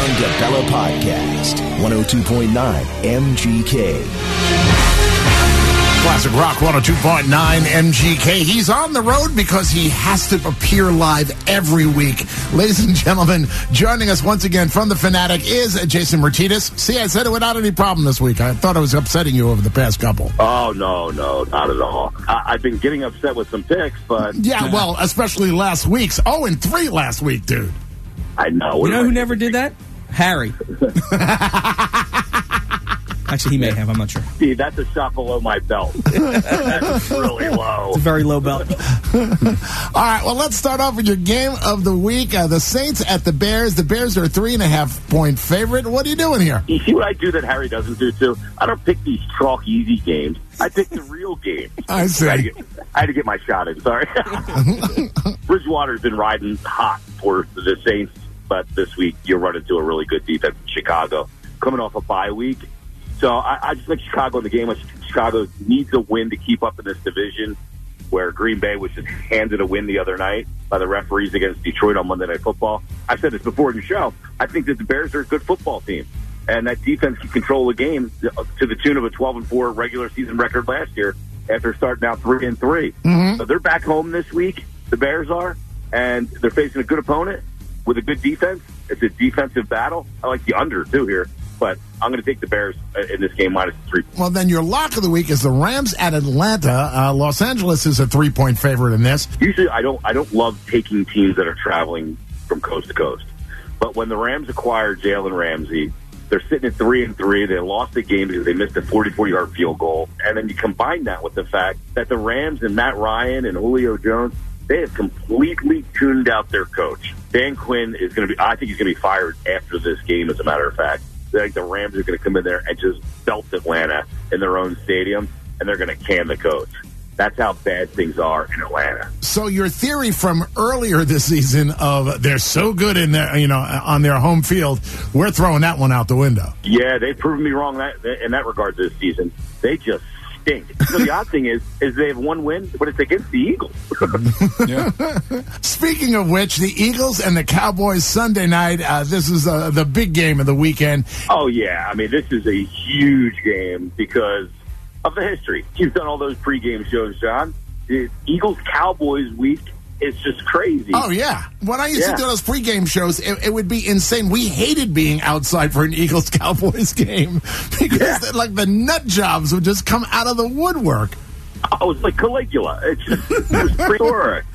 John DeBella Podcast, 102.9 MGK. Classic Rock 102.9 MGK. He's on the road because he has to appear live every week. Ladies and gentlemen, joining us once again from The Fanatic is Jason Martinez. See, I said it without any problem this week. I thought I was upsetting you over the past couple. Oh, no, not at all. I've been getting upset with some picks, but... Yeah, well, especially last week's. 0-3 last week, dude. I know. You know who never did that? Harry. Actually, he may have. I'm not sure. See, that's a shot below my belt. That's really low. It's a very low belt. All right, well, let's start off with your game of the week. The Saints at the Bears. The Bears are a 3.5-point favorite. What are you doing here? You see what I do that Harry doesn't do, too? I don't pick these chalk easy games. I pick the real games. I see. I had to get my shot in. Sorry. Bridgewater's been riding hot for the Saints, but this week you'll run into a really good defense in Chicago. Coming off a bye week. So I just like Chicago in the game. Chicago needs a win to keep up in this division, where Green Bay was just handed a win the other night by the referees against Detroit on Monday Night Football. I said this before in the show. I think that the Bears are a good football team, and that defense can control the game to the tune of a 12-4 regular season record last year after starting out 3-3. Mm-hmm. So they're back home this week, the Bears are, and they're facing a good opponent with a good defense. It's a defensive battle. I like the under, too, here. But I'm going to take the Bears in this game -3. Well, then your lock of the week is the Rams at Atlanta. Los Angeles is a 3-point favorite in this. Usually, I don't love taking teams that are traveling from coast to coast. But when the Rams acquired Jalen Ramsey, they're sitting at 3-3. They lost the game because they missed a 44-yard field goal. And then you combine that with the fact that the Rams and Matt Ryan and Julio Jones, they have completely tuned out their coach. Dan Quinn is going to be, I think he's going to be fired after this game, as a matter of fact. I think the Rams are going to come in there and just belt Atlanta in their own stadium, and they're going to can the coach. That's how bad things are in Atlanta. So your theory from earlier this season of they're so good in their, on their home field, we're throwing that one out the window. Yeah, they've proven me wrong in that regard this season. They just stink. So the odd thing is they have one win, but it's against the Eagles. Yeah. Speaking of which, the Eagles and the Cowboys Sunday night, this is the big game of the weekend. Oh, yeah. I mean, this is a huge game because of the history. You've done all those pregame shows, John. The Eagles-Cowboys week is just crazy. Oh, yeah. When I used to do those pregame shows, it would be insane. We hated being outside for an Eagles-Cowboys game because the nut jobs would just come out of the woodwork. Oh, it's like Caligula. It was prehistoric,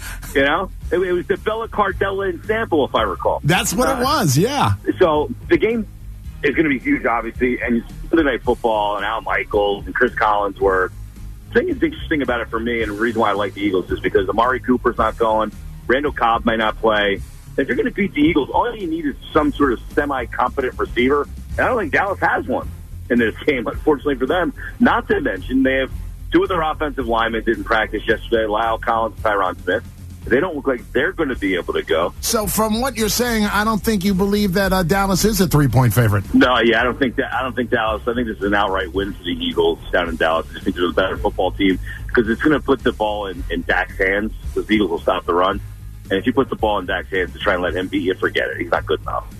It was the Bella Cardella and Sample, if I recall. That's what it was, yeah. So the game is going to be huge, obviously, and Sunday Night Football and Al Michaels and Chris Collinsworth. The thing that's interesting about it for me, and the reason why I like the Eagles, is because Amari Cooper's not going. Randall Cobb may not play. If you're going to beat the Eagles, all you need is some sort of semi-competent receiver. And I don't think Dallas has one in this game, unfortunately for them. Not to mention, they have two of their offensive linemen didn't practice yesterday, Lyle Collins and Tyron Smith. They don't look like they're going to be able to go. So from what you're saying, I don't think you believe that Dallas is a 3-point favorite. No, yeah, I don't think Dallas. I think this is an outright win for the Eagles down in Dallas. I just think they're a better football team because it's going to put the ball in Dak's hands because the Eagles will stop the run. And if you put the ball in Dak's hands to try and let him beat you, forget it. He's not good enough.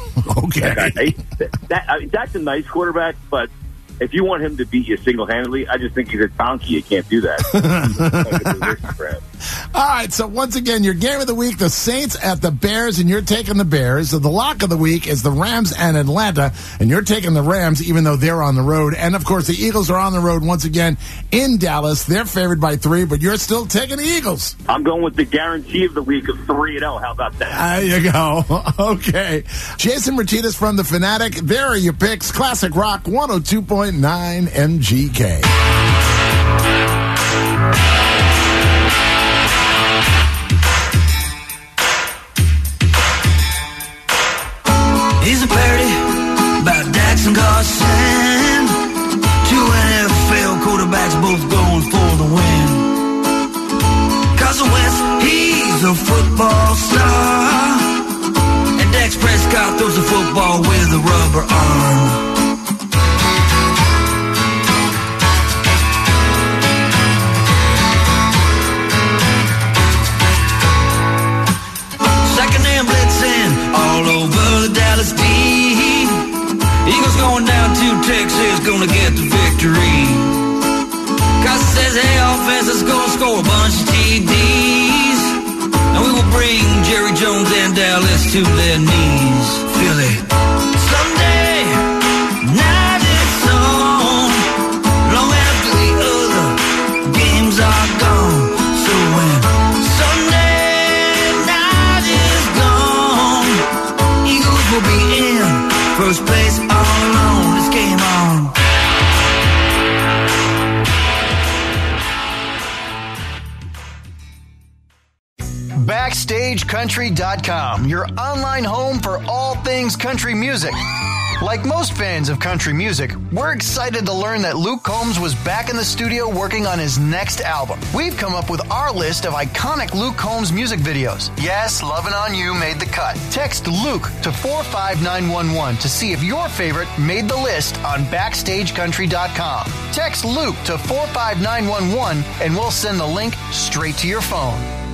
Okay. Dak's a nice quarterback, but if you want him to beat you single-handedly, I just think he's a donkey. You can't do that. All right, so once again, your game of the week, the Saints at the Bears, and you're taking the Bears. So the lock of the week is the Rams and Atlanta, and you're taking the Rams even though they're on the road. And, of course, the Eagles are on the road once again in Dallas. They're favored by 3, but you're still taking the Eagles. I'm going with the guarantee of the week of 3-0. How about that? There you go. Okay. Jason Martinez from The Fanatic. There are your picks. Classic Rock 102.9 MGK. Here's a parody about Dax and Carson. Two NFL quarterbacks both going for the win. Carson Wentz, he's a football star. And Dax Prescott throws a football with a rubber arm. Second and blitzing all over the Dallas D. victory. Cause it says, hey, offense, let's go and score a bunch of TDs. And we will bring Jerry Jones and Dallas to their knees. Philly, someday, night is on, long after the other games are gone. So when Sunday night is gone, Eagles will be in first place all alone. This game on. BackstageCountry.com, your online home for all things country music. Like most fans of country music, we're excited to learn that Luke Combs was back in the studio working on his next album. We've come up with our list of iconic Luke Combs music videos. Yes, Lovin' On You made the cut. Text Luke to 45911 to see if your favorite made the list on BackstageCountry.com. Text Luke to 45911 and we'll send the link straight to your phone.